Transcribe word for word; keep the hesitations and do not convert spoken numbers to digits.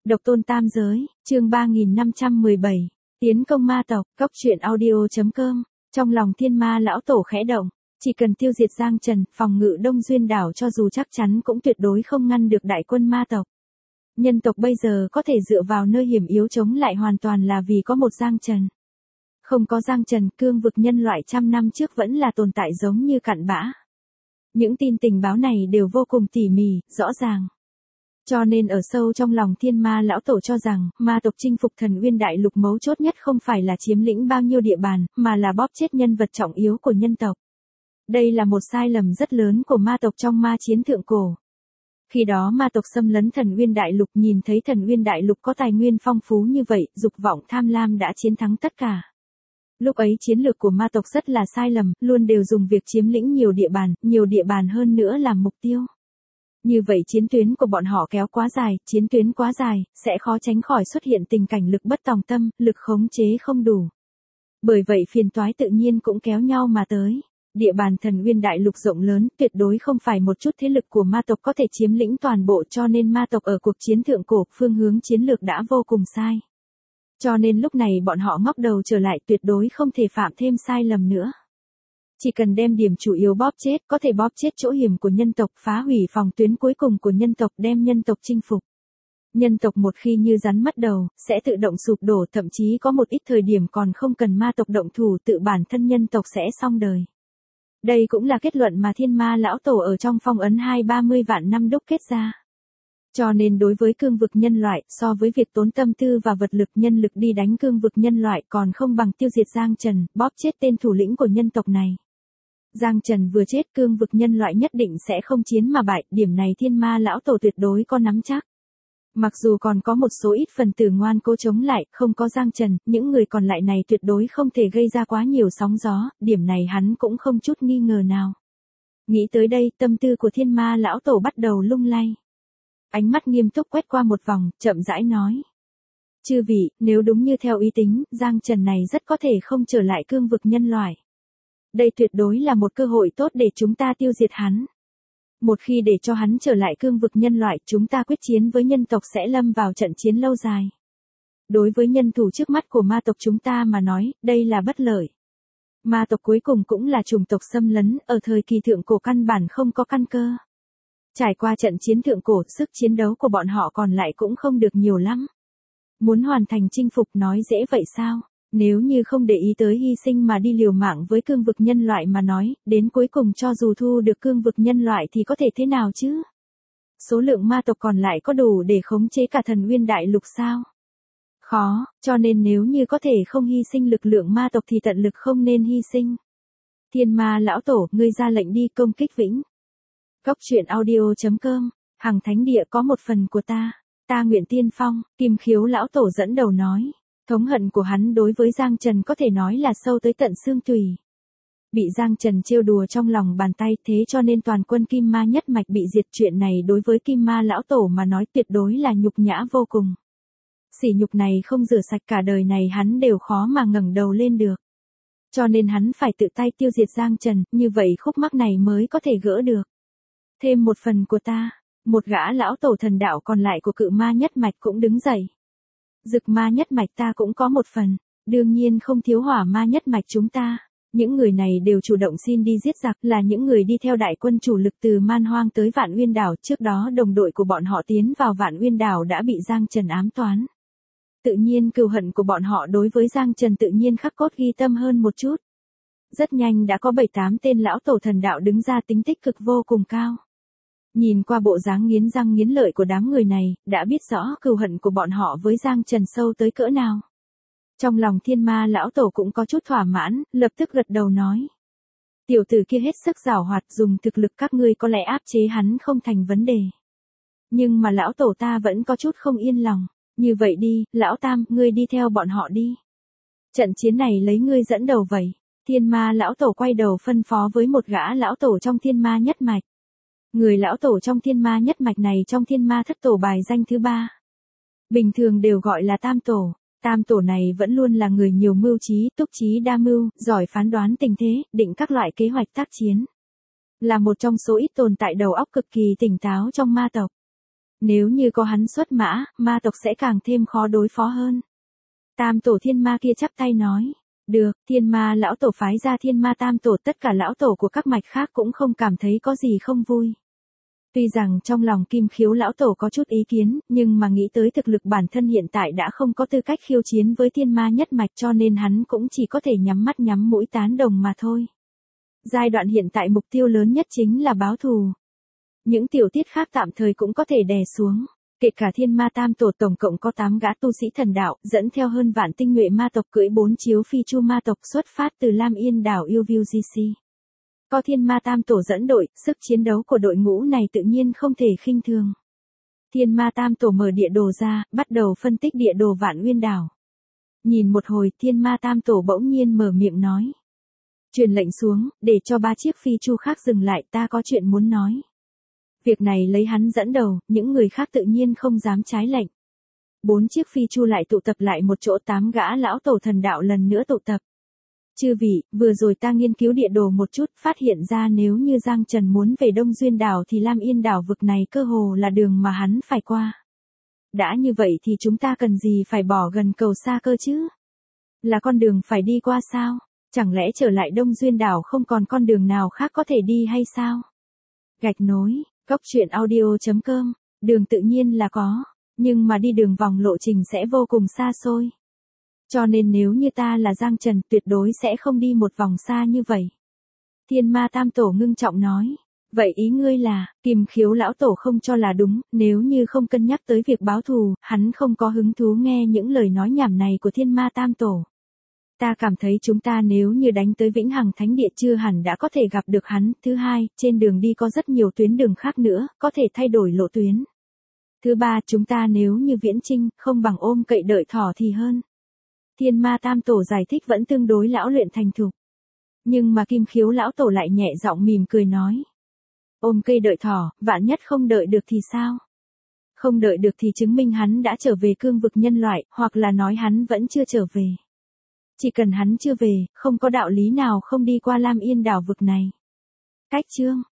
Độc tôn tam giới, chương ba nghìn năm trăm mười bảy, tiến công ma tộc, cốc truyện audio chấm com, trong lòng thiên ma lão tổ khẽ động, chỉ cần tiêu diệt Giang Trần, phòng ngự Đông Duyên đảo cho dù chắc chắn cũng tuyệt đối không ngăn được đại quân ma tộc. Nhân tộc bây giờ có thể dựa vào nơi hiểm yếu chống lại hoàn toàn là vì có một Giang Trần. Không có Giang Trần, cương vực nhân loại trăm năm trước vẫn là tồn tại giống như cặn bã. Những tin tình báo này đều vô cùng tỉ mỉ, rõ ràng. Cho nên ở sâu trong lòng thiên ma lão tổ cho rằng, ma tộc chinh phục thần uyên đại lục mấu chốt nhất không phải là chiếm lĩnh bao nhiêu địa bàn, mà là bóp chết nhân vật trọng yếu của nhân tộc. Đây là một sai lầm rất lớn của ma tộc trong ma chiến thượng cổ. Khi đó ma tộc xâm lấn thần uyên đại lục, nhìn thấy thần uyên đại lục có tài nguyên phong phú như vậy, dục vọng tham lam đã chiến thắng tất cả. Lúc ấy chiến lược của ma tộc rất là sai lầm, luôn đều dùng việc chiếm lĩnh nhiều địa bàn, nhiều địa bàn hơn nữa làm mục tiêu. Như vậy chiến tuyến của bọn họ kéo quá dài, chiến tuyến quá dài, sẽ khó tránh khỏi xuất hiện tình cảnh lực bất tòng tâm, lực khống chế không đủ. Bởi vậy phiền toái tự nhiên cũng kéo nhau mà tới. Địa bàn thần uyên đại lục rộng lớn, tuyệt đối không phải một chút thế lực của ma tộc có thể chiếm lĩnh toàn bộ, cho nên ma tộc ở cuộc chiến thượng cổ, phương hướng chiến lược đã vô cùng sai. Cho nên lúc này bọn họ ngóc đầu trở lại, tuyệt đối không thể phạm thêm sai lầm nữa. Chỉ cần đem điểm chủ yếu bóp chết, có thể bóp chết chỗ hiểm của nhân tộc, phá hủy phòng tuyến cuối cùng của nhân tộc, đem nhân tộc chinh phục. Nhân tộc một khi như rắn mất đầu, sẽ tự động sụp đổ, thậm chí có một ít thời điểm còn không cần ma tộc động thủ, tự bản thân nhân tộc sẽ xong đời. Đây cũng là kết luận mà thiên ma lão tổ ở trong phong ấn hai ba mươi vạn năm đúc kết ra. Cho nên đối với cương vực nhân loại, so với việc tốn tâm tư và vật lực nhân lực đi đánh cương vực nhân loại còn không bằng tiêu diệt Giang Trần, bóp chết tên thủ lĩnh của nhân tộc này. Giang Trần vừa chết, cương vực nhân loại nhất định sẽ không chiến mà bại, điểm này thiên ma lão tổ tuyệt đối có nắm chắc. Mặc dù còn có một số ít phần tử ngoan cố chống lại, không có Giang Trần, những người còn lại này tuyệt đối không thể gây ra quá nhiều sóng gió, điểm này hắn cũng không chút nghi ngờ nào. Nghĩ tới đây, tâm tư của thiên ma lão tổ bắt đầu lung lay. Ánh mắt nghiêm túc quét qua một vòng, chậm rãi nói. Chư vị, nếu đúng như theo ý tính, Giang Trần này rất có thể không trở lại cương vực nhân loại. Đây tuyệt đối là một cơ hội tốt để chúng ta tiêu diệt hắn. Một khi để cho hắn trở lại cương vực nhân loại, chúng ta quyết chiến với nhân tộc sẽ lâm vào trận chiến lâu dài. Đối với nhân thủ trước mắt của ma tộc chúng ta mà nói, đây là bất lợi. Ma tộc cuối cùng cũng là chủng tộc xâm lấn, ở thời kỳ thượng cổ căn bản không có căn cơ. Trải qua trận chiến thượng cổ, sức chiến đấu của bọn họ còn lại cũng không được nhiều lắm. Muốn hoàn thành chinh phục nói dễ vậy sao? Nếu như không để ý tới hy sinh mà đi liều mạng với cương vực nhân loại mà nói, đến cuối cùng cho dù thu được cương vực nhân loại thì có thể thế nào chứ? Số lượng ma tộc còn lại có đủ để khống chế cả thần uyên đại lục sao? Khó, cho nên nếu như có thể không hy sinh lực lượng ma tộc thì tận lực không nên hy sinh. Thiên ma lão tổ, ngươi ra lệnh đi công kích Vĩnh. Cốc truyện audio chấm com, Hằng Thánh Địa có một phần của ta, ta nguyện tiên phong, Kim Khiếu lão tổ dẫn đầu nói. Thống hận của hắn đối với Giang Trần có thể nói là sâu tới tận xương tủy. Bị Giang Trần trêu đùa trong lòng bàn tay, thế cho nên toàn quân Kim Ma nhất mạch bị diệt, chuyện này đối với Kim Ma lão tổ mà nói tuyệt đối là nhục nhã vô cùng. Sỉ nhục này không rửa sạch cả đời này hắn đều khó mà ngẩng đầu lên được. Cho nên hắn phải tự tay tiêu diệt Giang Trần, như vậy khúc mắc này mới có thể gỡ được. Thêm một phần của ta, một gã lão tổ thần đạo còn lại của cự ma nhất mạch cũng đứng dậy. Dực ma nhất mạch ta cũng có một phần, đương nhiên không thiếu hỏa ma nhất mạch chúng ta. Những người này đều chủ động xin đi giết giặc, là những người đi theo đại quân chủ lực từ Man Hoang tới Vạn Uyên đảo, trước đó đồng đội của bọn họ tiến vào Vạn Uyên đảo đã bị Giang Trần ám toán. Tự nhiên cừu hận của bọn họ đối với Giang Trần tự nhiên khắc cốt ghi tâm hơn một chút. Rất nhanh đã có bảy tám tên lão tổ thần đạo đứng ra, tính tích cực vô cùng cao. Nhìn qua bộ dáng nghiến răng nghiến lợi của đám người này, đã biết rõ cừu hận của bọn họ với Giang Trần sâu tới cỡ nào. Trong lòng thiên ma lão tổ cũng có chút thỏa mãn, lập tức gật đầu nói. Tiểu tử kia hết sức giảo hoạt, dùng thực lực các ngươi có lẽ áp chế hắn không thành vấn đề. Nhưng mà lão tổ ta vẫn có chút không yên lòng. Như vậy đi, lão tam, ngươi đi theo bọn họ đi. Trận chiến này lấy ngươi dẫn đầu vậy. Thiên ma lão tổ quay đầu phân phó với một gã lão tổ trong thiên ma nhất mạch. Người lão tổ trong thiên ma nhất mạch này trong thiên ma thất tổ bài danh thứ ba. Bình thường đều gọi là tam tổ. Tam tổ này vẫn luôn là người nhiều mưu trí, túc trí đa mưu, giỏi phán đoán tình thế, định các loại kế hoạch tác chiến. Là một trong số ít tồn tại đầu óc cực kỳ tỉnh táo trong ma tộc. Nếu như có hắn xuất mã, ma tộc sẽ càng thêm khó đối phó hơn. Tam tổ thiên ma kia chắp tay nói. Được, thiên ma lão tổ phái ra thiên ma tam tổ, tất cả lão tổ của các mạch khác cũng không cảm thấy có gì không vui. Tuy rằng trong lòng Kim Khiếu lão tổ có chút ý kiến, nhưng mà nghĩ tới thực lực bản thân hiện tại đã không có tư cách khiêu chiến với thiên ma nhất mạch, cho nên hắn cũng chỉ có thể nhắm mắt nhắm mũi tán đồng mà thôi. Giai đoạn hiện tại mục tiêu lớn nhất chính là báo thù. Những tiểu tiết khác tạm thời cũng có thể đè xuống. Kể cả thiên ma tam tổ tổng cộng có tám gã tu sĩ thần đạo, dẫn theo hơn vạn tinh nhuệ ma tộc, cưỡi bốn chiếu phi chu ma tộc xuất phát từ Lam Yên đảo Yêu giê xê. Có thiên ma tam tổ dẫn đội, sức chiến đấu của đội ngũ này tự nhiên không thể khinh thường. Thiên ma tam tổ mở địa đồ ra, bắt đầu phân tích địa đồ Vạn Uyên đảo. Nhìn một hồi, thiên ma tam tổ bỗng nhiên mở miệng nói. Truyền lệnh xuống, để cho ba chiếc phi chu khác dừng lại, ta có chuyện muốn nói. Việc này lấy hắn dẫn đầu, những người khác tự nhiên không dám trái lệnh. Bốn chiếc phi chu lại tụ tập lại một chỗ, tám gã lão tổ thần đạo lần nữa tụ tập. Chư vị, vừa rồi ta nghiên cứu địa đồ một chút, phát hiện ra nếu như Giang Trần muốn về Đông Duyên đảo thì Lam Yên đảo vực này cơ hồ là đường mà hắn phải qua. Đã như vậy thì chúng ta cần gì phải bỏ gần cầu xa cơ chứ? Là con đường phải đi qua sao? Chẳng lẽ trở lại Đông Duyên đảo không còn con đường nào khác có thể đi hay sao? Gạch nối, Cốc truyện audio chấm com, đường tự nhiên là có, nhưng mà đi đường vòng lộ trình sẽ vô cùng xa xôi. Cho nên nếu như ta là Giang Trần, tuyệt đối sẽ không đi một vòng xa như vậy. Thiên ma tam tổ ngưng trọng nói. Vậy ý ngươi là, Kim Khiếu lão tổ không cho là đúng, nếu như không cân nhắc tới việc báo thù, hắn không có hứng thú nghe những lời nói nhảm này của thiên ma tam tổ. Ta cảm thấy chúng ta nếu như đánh tới Vĩnh Hằng Thánh Địa chưa hẳn đã có thể gặp được hắn. Thứ hai, trên đường đi có rất nhiều tuyến đường khác nữa, có thể thay đổi lộ tuyến. Thứ ba, chúng ta nếu như viễn chinh, không bằng ôm cậy đợi thỏ thì hơn. Thiên ma tam tổ giải thích vẫn tương đối lão luyện thành thục. Nhưng mà Kim Khiếu lão tổ lại nhẹ giọng mỉm cười nói. Ôm cây đợi thỏ, vạn nhất không đợi được thì sao? Không đợi được thì chứng minh hắn đã trở về cương vực nhân loại, hoặc là nói hắn vẫn chưa trở về. Chỉ cần hắn chưa về, không có đạo lý nào không đi qua Lam Yên đảo vực này. Cách chương